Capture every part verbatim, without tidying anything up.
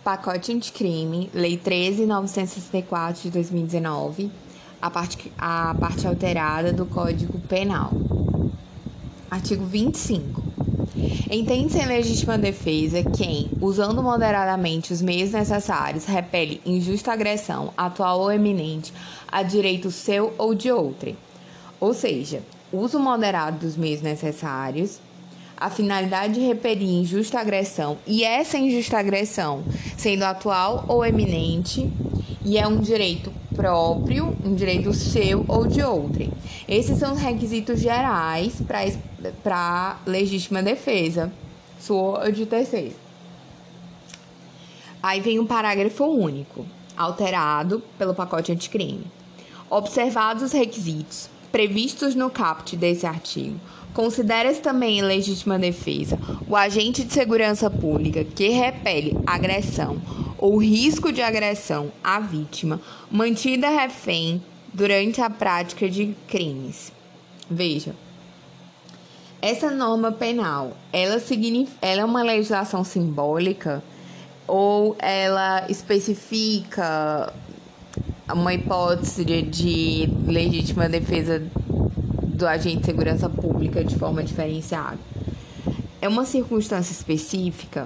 Pacote Anticrime, Lei treze mil novecentos e sessenta e quatro de dois mil e dezenove, a parte, a parte alterada do Código Penal. Artigo vinte e cinco. Entende-se em legítima defesa quem, usando moderadamente os meios necessários, repele injusta agressão, atual ou eminente, a direito seu ou de outrem. Ou seja, uso moderado dos meios necessários, a finalidade de repelir injusta agressão, e essa injusta agressão sendo atual ou eminente, e é um direito próprio, um direito seu ou de outrem. Esses são os requisitos gerais para legítima defesa, sua ou de terceiro. Aí vem um parágrafo único, alterado pelo pacote anticrime. Observados os requisitos previstos no caput desse artigo, considera-se também em legítima defesa o agente de segurança pública que repele agressão ou risco de agressão à vítima, mantida refém durante a prática de crimes. Veja, essa norma penal, ela, significa, ela é uma legislação simbólica ou ela especifica uma hipótese de, de legítima defesa do agente de segurança pública de forma diferenciada? É uma circunstância específica?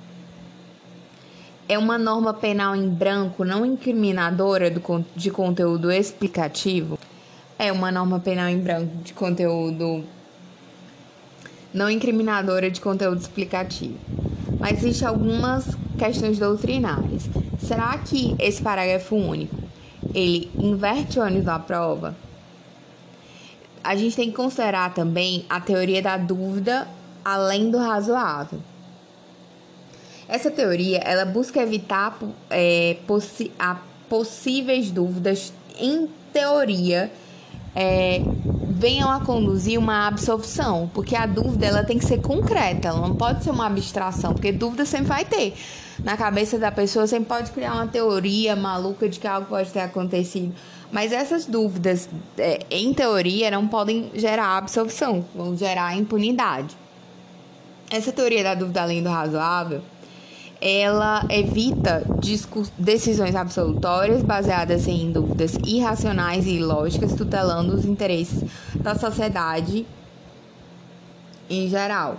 É uma norma penal em branco não incriminadora do, de conteúdo explicativo? É uma norma penal em branco de conteúdo não incriminadora de conteúdo explicativo. Mas existem algumas questões doutrinárias. Será que esse parágrafo único, ele inverte o ônus da prova? A gente tem que considerar também a teoria da dúvida além do razoável. Essa teoria, ela busca evitar é, possi- a possíveis dúvidas, em teoria, é, venham a conduzir uma absolvição, porque a dúvida ela tem que ser concreta, ela não pode ser uma abstração, porque dúvida sempre vai ter. Na cabeça da pessoa sempre pode criar uma teoria maluca de que algo pode ter acontecido, mas essas dúvidas, é, em teoria, não podem gerar absolvição, vão gerar impunidade. Essa teoria da dúvida além do razoável, ela evita decisões absolutórias baseadas em dúvidas irracionais e ilógicas, tutelando os interesses da sociedade em geral.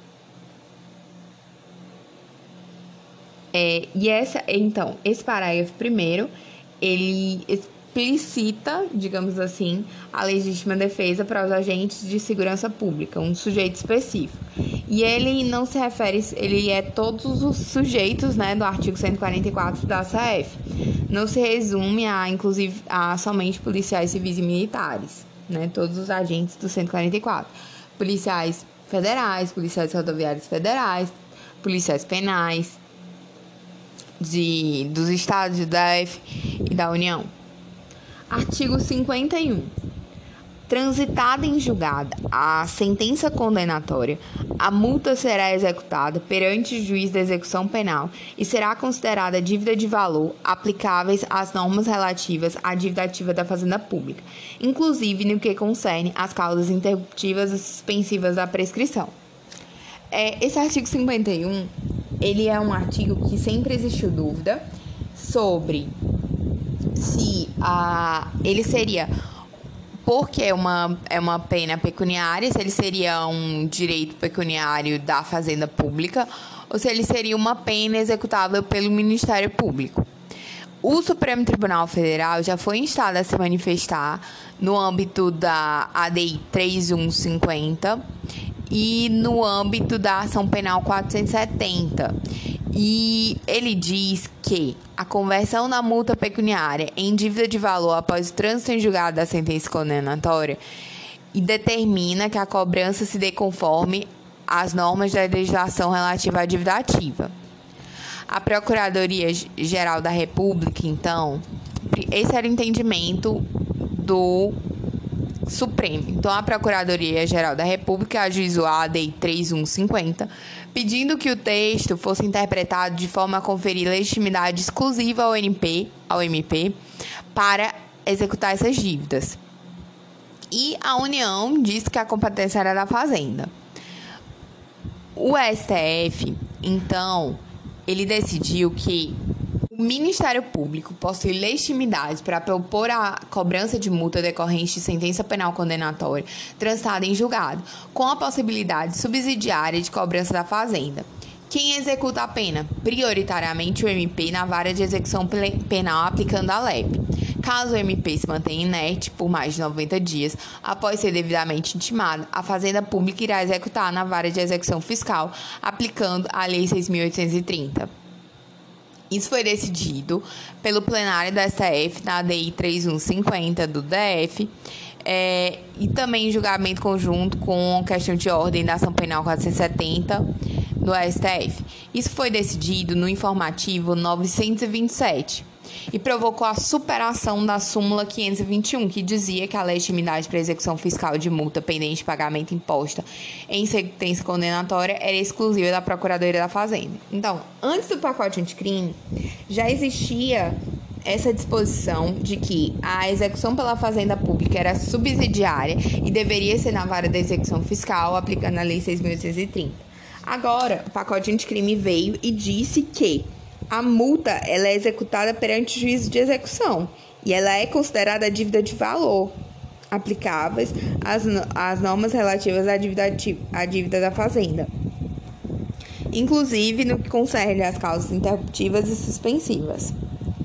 É, e essa, então, esse parágrafo primeiro, ele explicita, digamos assim, a legítima defesa para os agentes de segurança pública, um sujeito específico. E ele não se refere, ele é todos os sujeitos, né, do artigo cento e quarenta e quatro da C A F. Não se resume a, inclusive, a somente policiais civis e militares, né, todos os agentes do cento e quarenta e quatro. Policiais federais, policiais rodoviários federais, policiais penais de, dos estados, do D F e da União. Artigo cinquenta e um. Transitada em julgada a sentença condenatória, a multa será executada perante o juiz da execução penal e será considerada dívida de valor aplicáveis às normas relativas à dívida ativa da Fazenda Pública, inclusive no que concerne às causas interruptivas e suspensivas da prescrição. É, esse artigo cinquenta e um, ele é um artigo que sempre existiu dúvida sobre se a, ele seria... porque é uma, é uma pena pecuniária, se ele seria um direito pecuniário da Fazenda Pública ou se ele seria uma pena executável pelo Ministério Público. O Supremo Tribunal Federal já foi instado a se manifestar no âmbito da A D I três mil cento e cinquenta e no âmbito da Ação Penal quatrocentos e setenta. E ele diz que a conversão da multa pecuniária em dívida de valor após o trânsito em julgado da sentença condenatória e determina que a cobrança se dê conforme as normas da legislação relativa à dívida ativa. A Procuradoria-Geral da República, então, esse era o entendimento do Supremo. Então, a Procuradoria-Geral da República ajuizou a A D I três mil cento e cinquenta, pedindo que o texto fosse interpretado de forma a conferir legitimidade exclusiva ao N P, ao M P para executar essas dívidas. E a União disse que a competência era da Fazenda. O S T F, então, ele decidiu que o Ministério Público possui legitimidade para propor a cobrança de multa decorrente de sentença penal condenatória transitada em julgado, com a possibilidade subsidiária de cobrança da Fazenda. Quem executa a pena? Prioritariamente o M P na vara de execução penal aplicando a L E P. Caso o M P se mantenha inerte por mais de noventa dias, após ser devidamente intimado, a Fazenda Pública irá executar na vara de execução fiscal, aplicando a Lei seis mil oitocentos e trinta. Isso foi decidido pelo plenário do S T F na D I três mil cento e cinquenta do D F é, e também em julgamento conjunto com a questão de ordem da ação penal quatrocentos e setenta do S T F. Isso foi decidido no informativo novecentos e vinte e sete e provocou a superação da súmula quinhentos e vinte e um, que dizia que a legitimidade para execução fiscal de multa pendente de pagamento imposta em sentença condenatória era exclusiva da Procuradoria da Fazenda. Então, antes do pacote anticrime, já existia essa disposição de que a execução pela Fazenda Pública era subsidiária e deveria ser na vara da execução fiscal, aplicando a Lei seis mil oitocentos e trinta. Agora, o pacote anticrime veio e disse que a multa ela é executada perante o juízo de execução e ela é considerada dívida de valor, aplicáveis às, às normas relativas à dívida, à dívida da Fazenda, inclusive no que concerne às causas interruptivas e suspensivas.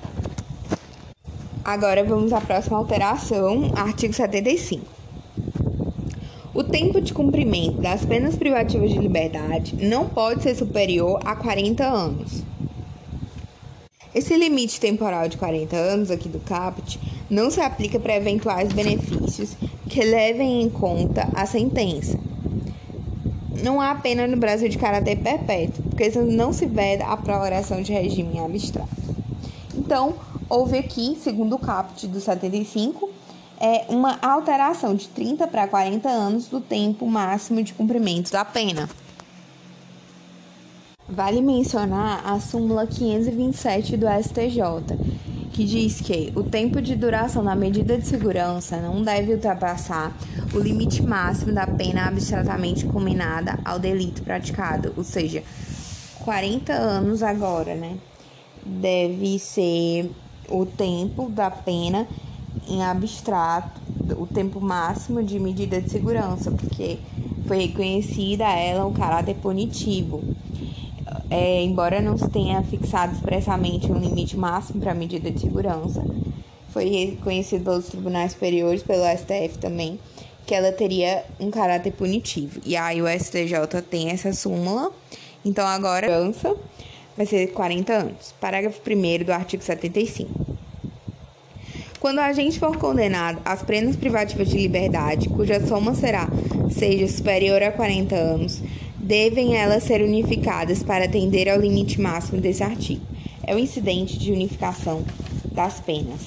Agora vamos à próxima alteração, artigo setenta e cinco. O tempo de cumprimento das penas privativas de liberdade não pode ser superior a quarenta anos. Esse limite temporal de quarenta anos aqui do caput não se aplica para eventuais benefícios que levem em conta a sentença. Não há pena no Brasil de caráter perpétuo, porque não se veda a prorrogação de regime em abstrato. Então, houve aqui, segundo o caput do setenta e cinco, é uma alteração de trinta para quarenta anos do tempo máximo de cumprimento da pena. Vale mencionar a súmula quinhentos e vinte e sete do S T J, que diz que o tempo de duração da medida de segurança não deve ultrapassar o limite máximo da pena abstratamente combinada ao delito praticado, ou seja, quarenta anos agora, né? Deve ser o tempo da pena em abstrato, o tempo máximo de medida de segurança, porque foi reconhecida a ela o caráter punitivo. É, embora não se tenha fixado expressamente um limite máximo para a medida de segurança, foi reconhecido pelos tribunais superiores, pelo S T F também, que ela teria um caráter punitivo. E aí o S T J tem essa súmula, então agora a segurança vai ser quarenta anos. Parágrafo primeiro do artigo setenta e cinco. Quando o agente for condenado às penas privativas de liberdade, cuja soma será, seja superior a quarenta anos, devem elas ser unificadas para atender ao limite máximo desse artigo. É o incidente de unificação das penas.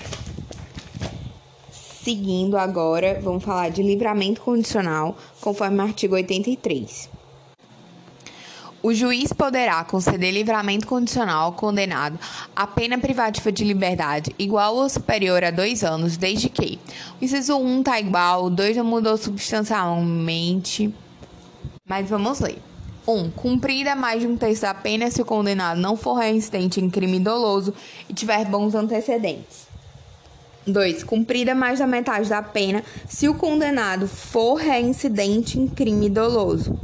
Seguindo agora, vamos falar de livramento condicional, conforme o artigo oitenta e três. O juiz poderá conceder livramento condicional ao condenado a pena privativa de liberdade igual ou superior a dois anos, desde que o inciso um está igual, o dois não mudou substancialmente. Mas vamos ler. um. Cumprida mais de um terço da pena se o condenado não for reincidente em crime doloso e tiver bons antecedentes. dois. Cumprida mais da metade da pena se o condenado for reincidente em crime doloso.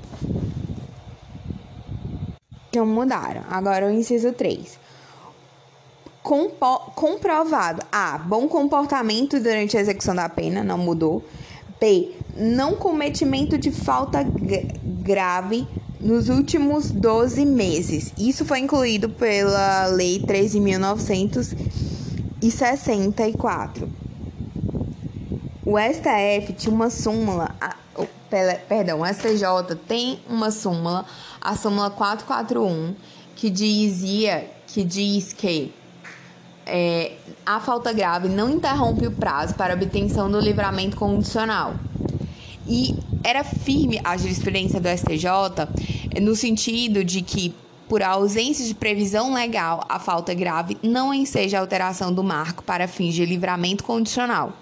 Não mudaram. Agora o inciso três. Compo- comprovado A. Bom comportamento durante a execução da pena, não mudou. B. Não cometimento de falta g- grave nos últimos doze meses. Isso foi incluído pela Lei treze mil novecentos e sessenta e quatro. O S T F tinha uma súmula, a, o, perdão, o S T J tem uma súmula, a súmula quatrocentos e quarenta e um, que dizia, que diz que é, a falta grave não interrompe o prazo para obtenção do livramento condicional. E era firme a jurisprudência do S T J no sentido de que, por ausência de previsão legal, a falta grave não enseja a alteração do marco para fins de livramento condicional.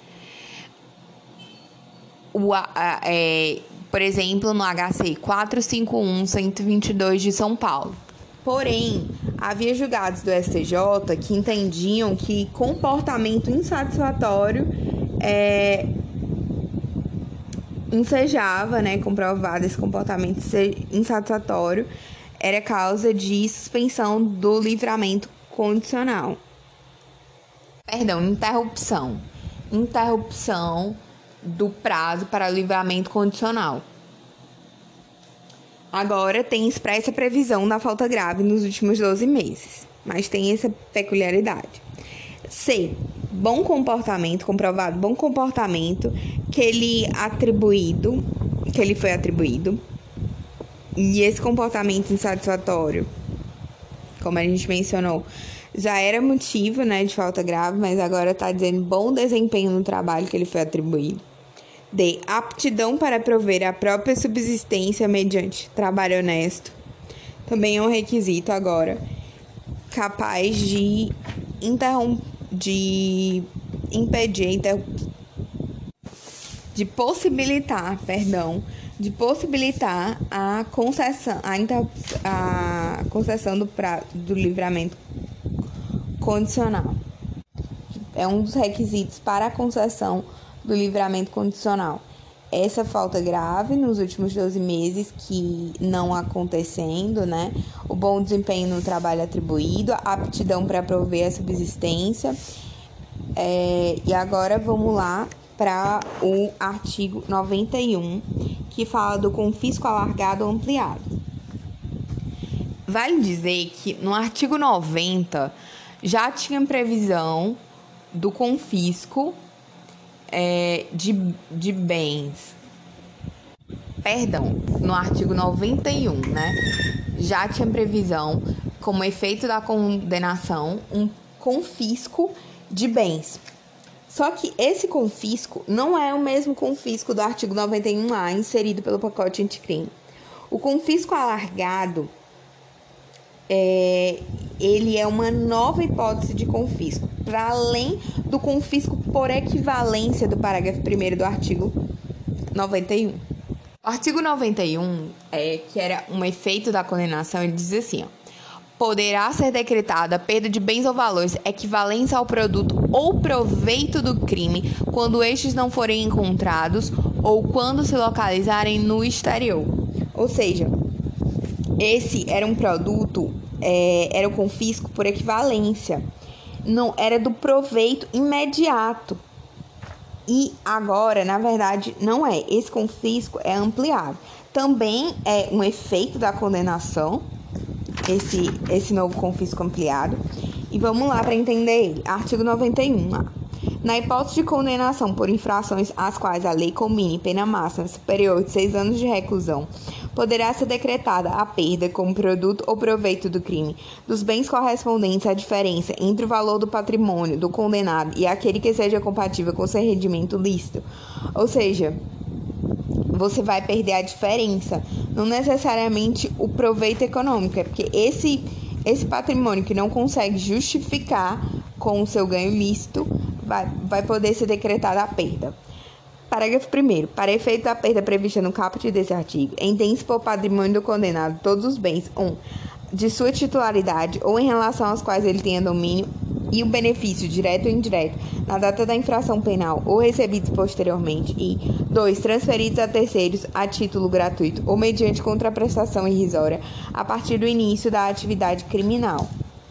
O, a, é, por exemplo, no H C quatrocentos e cinquenta e um, cento e vinte e dois de São Paulo. Porém, havia julgados do S T J que entendiam que comportamento insatisfatório é, ensejava, né, comprovado esse comportamento insatisfatório, era causa de suspensão do livramento condicional. Perdão, interrupção. Interrupção do prazo para livramento condicional. Agora tem expressa previsão da falta grave nos últimos doze meses, mas tem essa peculiaridade. C. Bom comportamento, comprovado bom comportamento que ele atribuído, que ele foi atribuído. E esse comportamento insatisfatório, como a gente mencionou, já era motivo, né, de falta grave, mas agora está dizendo bom desempenho no trabalho que ele foi atribuído. D. Aptidão para prover a própria subsistência mediante trabalho honesto. Também é um requisito agora capaz de, interrom- de impedir, inter- de possibilitar, perdão, de possibilitar a concessão, a, inter- a concessão do, pra- do livramento condicional. É um dos requisitos para a concessão do livramento condicional. Essa falta grave nos últimos doze meses que não acontecendo, né? O bom desempenho no trabalho atribuído, a aptidão para prover a subsistência. É, e agora vamos lá para o artigo noventa e um, que fala do confisco alargado ou ampliado. Vale dizer que no artigo noventa já tinha previsão do confisco É, de, de bens, perdão, no artigo noventa e um, né, já tinha previsão, como efeito da condenação, um confisco de bens. Só que esse confisco não é o mesmo confisco do artigo noventa e um A, inserido pelo pacote anticrime. O confisco alargado, É, ele é uma nova hipótese de confisco, para além do confisco por equivalência do parágrafo primeiro do artigo noventa e um. O artigo noventa e um, é, que era um efeito da condenação, ele diz assim, ó, poderá ser decretada a perda de bens ou valores equivalentes ao produto ou proveito do crime quando estes não forem encontrados ou quando se localizarem no exterior. Ou seja, esse era um produto, é, era o confisco por equivalência, não era do proveito imediato. E agora, na verdade, não é. Esse confisco é ampliado. Também é um efeito da condenação, esse, esse novo confisco ampliado. E vamos lá para entender ele. Artigo noventa e um. Na hipótese de condenação por infrações às quais a lei comine pena máxima superior de seis anos de reclusão, poderá ser decretada a perda como produto ou proveito do crime dos bens correspondentes à diferença entre o valor do patrimônio do condenado e aquele que seja compatível com seu rendimento lícito. Ou seja, você vai perder a diferença, não necessariamente o proveito econômico, é porque esse, esse patrimônio que não consegue justificar com o seu ganho lícito vai, vai poder ser decretada a perda. Parágrafo primeiro. Para efeito da perda prevista no caput desse artigo, entende-se por patrimônio do condenado todos os bens, um, de sua titularidade ou em relação aos quais ele tenha domínio e o benefício, direto ou indireto, na data da infração penal ou recebidos posteriormente, e dois, transferidos a terceiros a título gratuito ou mediante contraprestação irrisória a partir do início da atividade criminal.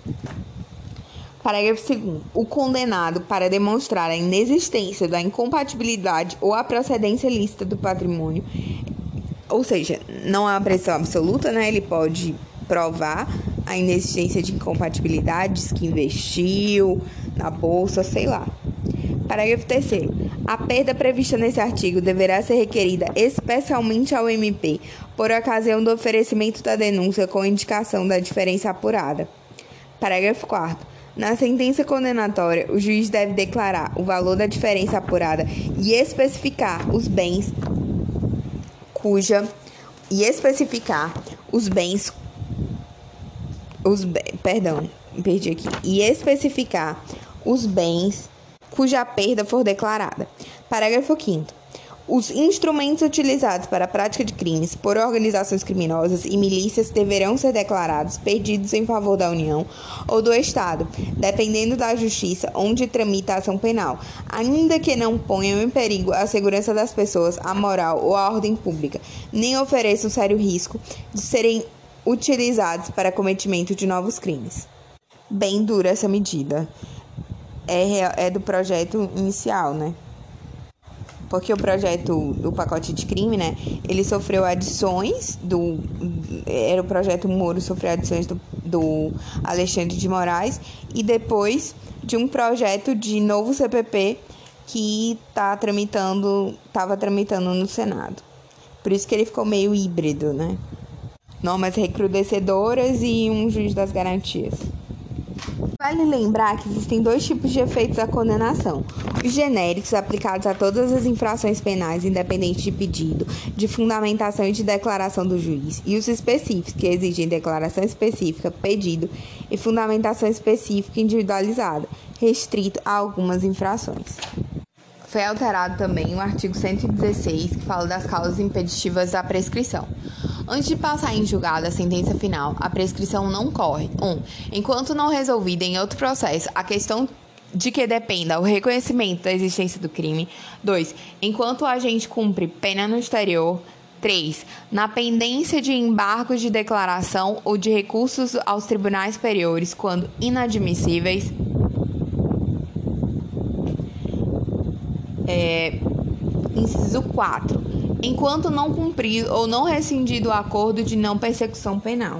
Parágrafo segundo. O condenado, para demonstrar a inexistência da incompatibilidade ou a procedência lícita do patrimônio, ou seja, não é uma pressão absoluta, né? Ele pode provar a inexistência de incompatibilidades que investiu na bolsa, sei lá. Parágrafo terceiro. A perda prevista nesse artigo deverá ser requerida especialmente ao M P por ocasião do oferecimento da denúncia com indicação da diferença apurada. Parágrafo quarto. Na sentença condenatória, o juiz deve declarar o valor da diferença apurada e especificar os bens cuja e especificar os bens os perdão, perdi aqui. E especificar os bens cuja perda for declarada. Parágrafo quinto. Os instrumentos utilizados para a prática de crimes por organizações criminosas e milícias deverão ser declarados perdidos em favor da União ou do Estado, dependendo da justiça onde tramita a ação penal, ainda que não ponham em perigo a segurança das pessoas, a moral ou a ordem pública, nem ofereçam sério risco de serem utilizados para cometimento de novos crimes. Bem dura essa medida. É, é do projeto inicial, né? Porque o projeto do pacote de crime, né, ele sofreu adições do... Era o projeto Moro, sofreu adições do, do Alexandre de Moraes e depois de um projeto de novo C P P que tá tramitando, tava tramitando no Senado. Por isso que ele ficou meio híbrido, né? Normas recrudescedoras e um juiz das garantias. Vale lembrar que existem dois tipos de efeitos da condenação. Os genéricos, aplicados a todas as infrações penais, independente de pedido, de fundamentação e de declaração do juiz, e os específicos, que exigem declaração específica, pedido e fundamentação específica individualizada, restrito a algumas infrações. Foi alterado também o artigo cento e dezesseis, que fala das causas impeditivas da prescrição. Antes de passar em julgado a sentença final, a prescrição não corre. um. Enquanto não resolvida em outro processo a questão de que dependa o reconhecimento da existência do crime. dois. Enquanto o agente cumpre pena no exterior. três. Na pendência de embargos de declaração ou de recursos aos tribunais superiores, quando inadmissíveis. É, inciso quatro. Enquanto não cumprido ou não rescindido o acordo de não persecução penal.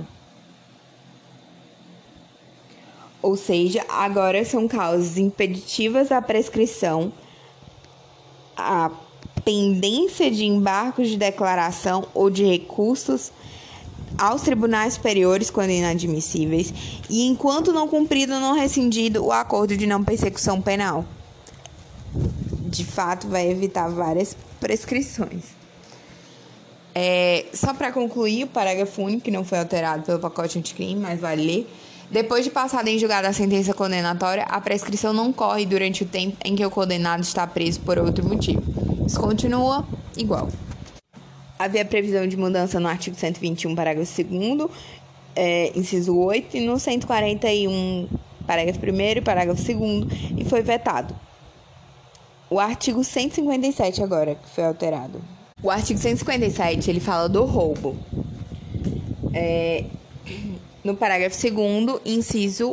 Ou seja, agora são causas impeditivas da prescrição, a pendência de embargos de declaração ou de recursos aos tribunais superiores quando inadmissíveis e enquanto não cumprido ou não rescindido o acordo de não persecução penal. De fato, vai evitar várias prescrições. É, só para concluir, o parágrafo único, que não foi alterado pelo pacote anticrime, mas vale ler. Depois de passada em julgado a sentença condenatória, a prescrição não corre durante o tempo em que o condenado está preso por outro motivo. Isso continua igual. Havia previsão de mudança no artigo cento e vinte e um, parágrafo segundo, é, inciso oito, e no cento e quarenta e um, parágrafo primeiro e parágrafo segundo, e foi vetado. O artigo cento e cinquenta e sete agora, que foi alterado. O artigo cento e cinquenta e sete, ele fala do roubo. É, no parágrafo segundo, inciso,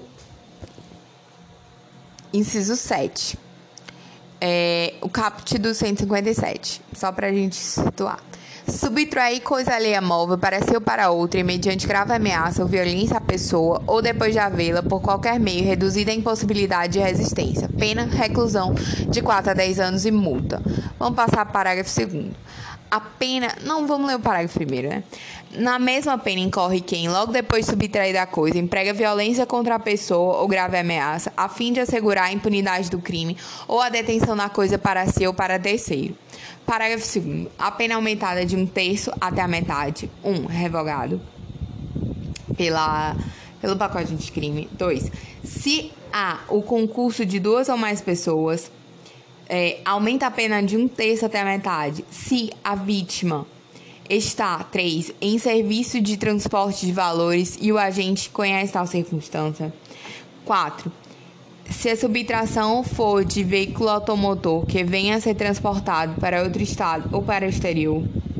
inciso sete. É, o caput do cento e cinquenta e sete, só para a gente situar. Subtrair coisa alheia móvel para si ou para outra, mediante grave ameaça ou violência à pessoa, ou depois de havê-la, por qualquer meio, reduzida à impossibilidade de resistência. Pena, reclusão de quatro a dez anos e multa. Vamos passar para o parágrafo segundo. A pena... Não, vamos ler o parágrafo primeiro, né? Na mesma pena incorre quem, logo depois de subtrair da coisa, emprega violência contra a pessoa ou grave ameaça, a fim de assegurar a impunidade do crime ou a detenção da coisa para si ou para terceiro. Parágrafo segundo. A pena aumentada de um terço até a metade. um. Revogado pela, pelo pacote de crime. dois. Se há o concurso de duas ou mais pessoas, é, aumenta a pena de um terço até a metade. Se a vítima está, três. Em serviço de transporte de valores e o agente conhece tal circunstância. quatro. Se a subtração for de veículo automotor que venha a ser transportado para outro estado ou para o exterior.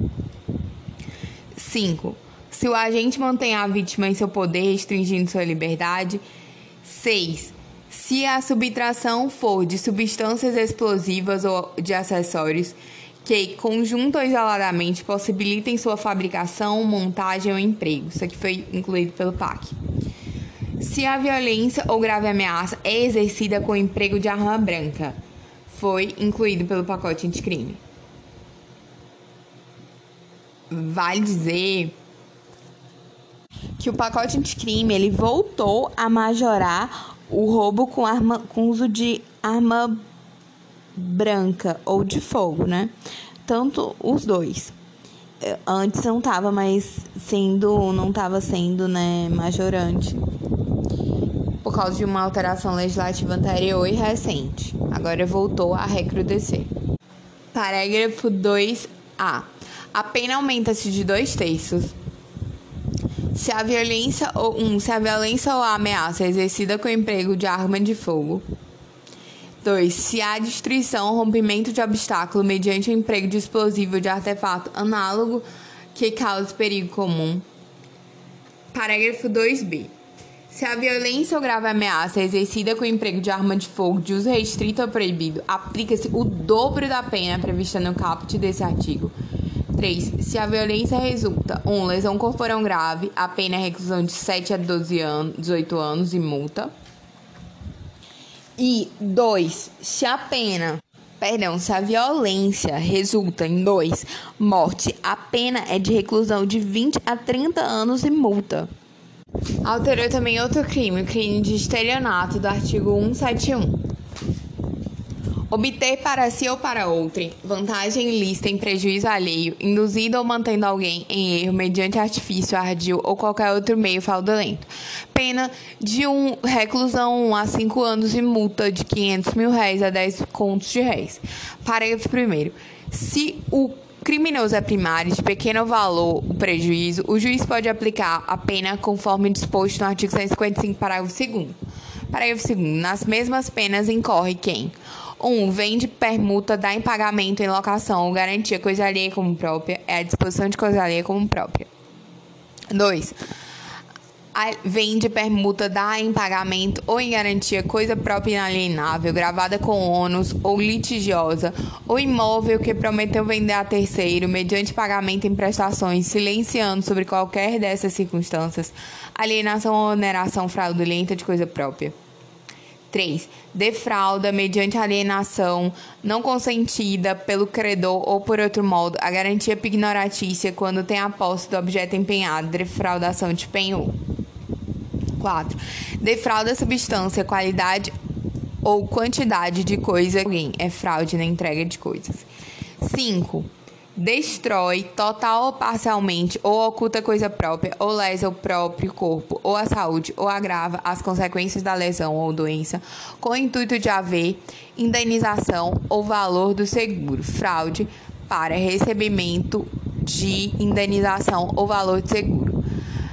cinco. Se o agente mantém a vítima em seu poder, restringindo sua liberdade. seis. Se a subtração for de substâncias explosivas ou de acessórios que, conjunto ou isoladamente, possibilitem sua fabricação, montagem ou emprego. Isso aqui foi incluído pelo P A C. Se a violência ou grave ameaça é exercida com o emprego de arma branca, foi incluído pelo pacote anticrime. Vale dizer que o pacote anticrime ele voltou a majorar o roubo com, arma, com uso de arma branca ou de fogo, né? Tanto os dois. Antes não estava mais sendo, não estava sendo, né, majorante, por causa de uma alteração legislativa anterior e recente. Agora voltou a recrudescer. Parágrafo dois A. A pena aumenta-se de dois terços se a violência ou um, se a violência ou a ameaça é exercida com o emprego de arma de fogo. dois. Se há destruição ou rompimento de obstáculo mediante o emprego de explosivo ou de artefato análogo que cause perigo comum. Parágrafo dois B. Se a violência ou grave ameaça é exercida com o emprego de arma de fogo de uso restrito ou proibido, aplica-se o dobro da pena prevista no caput desse artigo. três. Se a violência resulta um. Lesão corporal grave, a pena é reclusão de sete a doze anos, dezoito anos e multa. E dois. Se a pena, perdão, se a violência resulta em dois. Morte, a pena é de reclusão de vinte a trinta anos e multa. Alterou também outro crime, o crime de estelionato do artigo cento e setenta e um. Obter para si ou para outrem vantagem ilícita em prejuízo alheio, induzindo ou mantendo alguém em erro mediante artifício, ardil ou qualquer outro meio fraudulento. Pena de um, reclusão um a cinco anos e multa de quinhentos mil réis a dez contos de réis. Parágrafo primeiro. Se o criminoso é primário, de pequeno valor o prejuízo, o juiz pode aplicar a pena conforme disposto no artigo cento e cinquenta e cinco, parágrafo segundo. Parágrafo segundo. Nas mesmas penas incorre quem um. Vende, permuta, dá em pagamento, em locação ou garantia coisa alheia como própria, é a disposição de coisa alheia como própria. dois. Vende, permuta, dá em pagamento ou em garantia coisa própria inalienável, gravada com ônus ou litigiosa, ou imóvel que prometeu vender a terceiro, mediante pagamento em prestações, silenciando sobre qualquer dessas circunstâncias, alienação ou oneração fraudulenta de coisa própria. três. Defrauda, mediante alienação não consentida pelo credor ou por outro modo, a garantia pignoratícia quando tem a posse do objeto empenhado, defraudação de penhor. quatro. Defrauda a substância, qualidade ou quantidade de coisa alguém. É fraude na entrega de coisas. cinco. Destrói, total ou parcialmente, ou oculta coisa própria, ou lesa o próprio corpo, ou a saúde, ou agrava as consequências da lesão ou doença, com o intuito de haver indenização ou valor do seguro. Fraude para recebimento de indenização ou valor de seguro.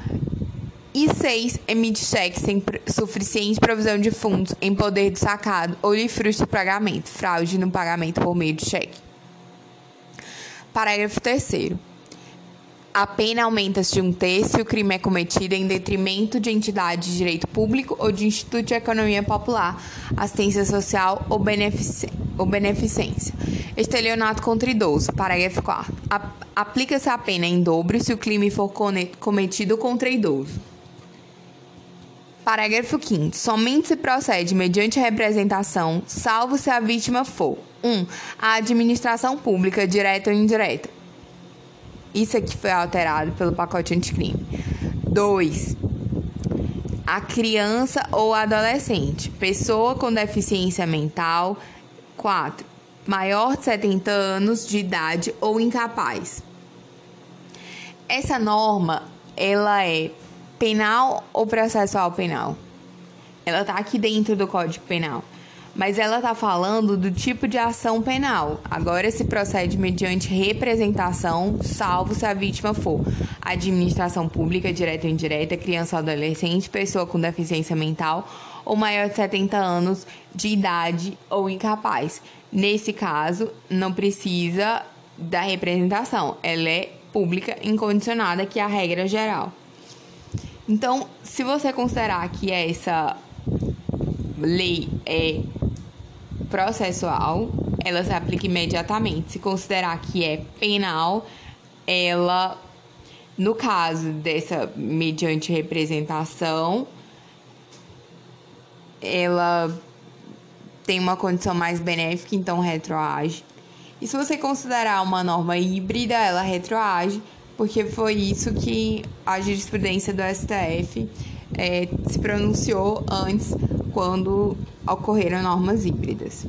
E seis. Emite cheque sem suficiente provisão de fundos em poder do sacado ou lhe frustra o pagamento. Fraude no pagamento por meio de cheque. Parágrafo terceiro. A pena aumenta-se de um terço se o crime é cometido em detrimento de entidade de direito público ou de instituto de economia popular, assistência social ou, benefic... ou beneficência. Estelionato contra idoso. Parágrafo quarto. Aplica-se a pena em dobro se o crime for cometido contra idoso. Parágrafo quinto. Somente se procede mediante representação, salvo se a vítima for um. A administração pública, direta ou indireta. Isso aqui foi alterado pelo pacote anticrime. dois. A criança ou adolescente, pessoa com deficiência mental. quatro. Maior de setenta anos de idade ou incapaz. Essa norma, ela é penal ou processual penal? Ela está aqui dentro do Código Penal, mas ela está falando do tipo de ação penal. Agora se procede mediante representação, salvo se a vítima for administração pública, direta ou indireta, criança ou adolescente, pessoa com deficiência mental ou maior de setenta anos de idade ou incapaz. Nesse caso, não precisa da representação, ela é pública incondicionada, que é a regra geral. Então, se você considerar que essa lei é processual, ela se aplica imediatamente. Se considerar que é penal, ela, no caso dessa mediante representação, ela tem uma condição mais benéfica, então retroage. E se você considerar uma norma híbrida, ela retroage, porque foi isso que a jurisprudência do S T F é, se pronunciou antes, quando ocorreram normas híbridas.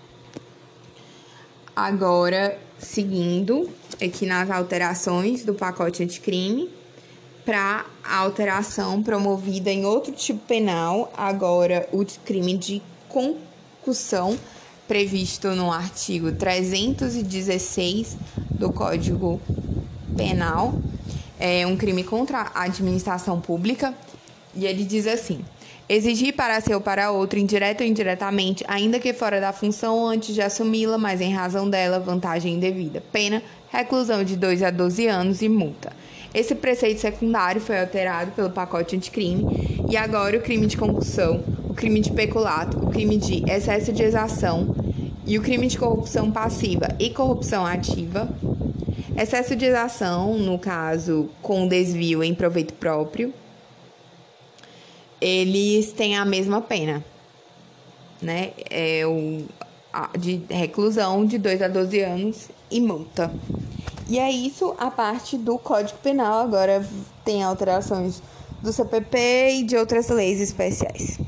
Agora, seguindo aqui nas alterações do pacote anticrime, para a alteração promovida em outro tipo penal, agora o crime de concussão previsto no artigo trezentos e dezesseis do Código Penal, é um crime contra a administração pública, e ele diz assim: exigir para si ou para outro, indireto ou indiretamente, ainda que fora da função antes de assumi-la, mas em razão dela, vantagem indevida. Pena, reclusão de dois a doze anos e multa. Esse preceito secundário foi alterado pelo pacote anticrime, e agora o crime de concussão, o crime de peculato, o crime de excesso de exação e o crime de corrupção passiva e corrupção ativa. Excesso de exação, no caso, com desvio em proveito próprio, eles têm a mesma pena, né? É o de reclusão de dois a doze anos e multa. E é isso a parte do Código Penal. Agora tem alterações do C P P e de outras leis especiais.